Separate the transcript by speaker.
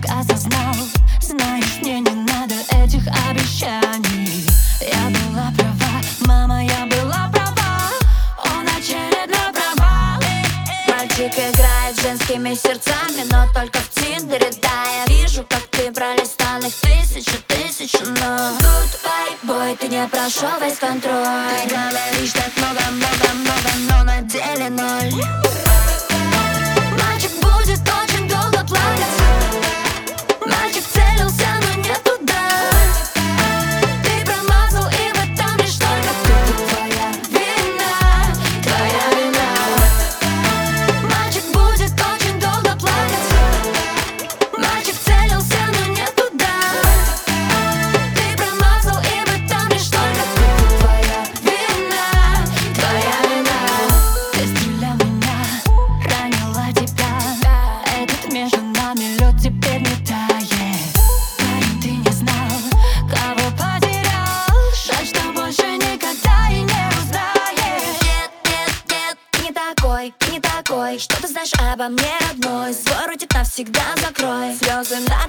Speaker 1: осознал. Знаешь, мне не надо этих обещаний. Я была права, мама, я была права. Он очередной провал.
Speaker 2: Мальчик играет с женскими сердцами, но только в Тиндере. Да, я вижу, как ты пролистал их тысячи, но Goodbye, бой, ты не прошел весь контроль. Ты говоришь так много, но на деле ноль. Мальчик будет очень долго плакать. Мальчик целился, но не туда. Ты промазал, и в этом лишь только твоя вина, твоя вина. Мальчик будет очень долго плакать. Мальчик целился, но не туда. Ты промазал, и в этом лишь только твоя вина, твоя вина.
Speaker 1: Ты стрелял меня, ранила тебя. Этот между нами лед теперь не тает. Парень, ты не знал, кого потерял. Жаль, что больше никогда и не узнаешь.
Speaker 2: Нет, ты не такой. Что ты знаешь обо мне, родной? Свой ротик навсегда закрой. Слезы на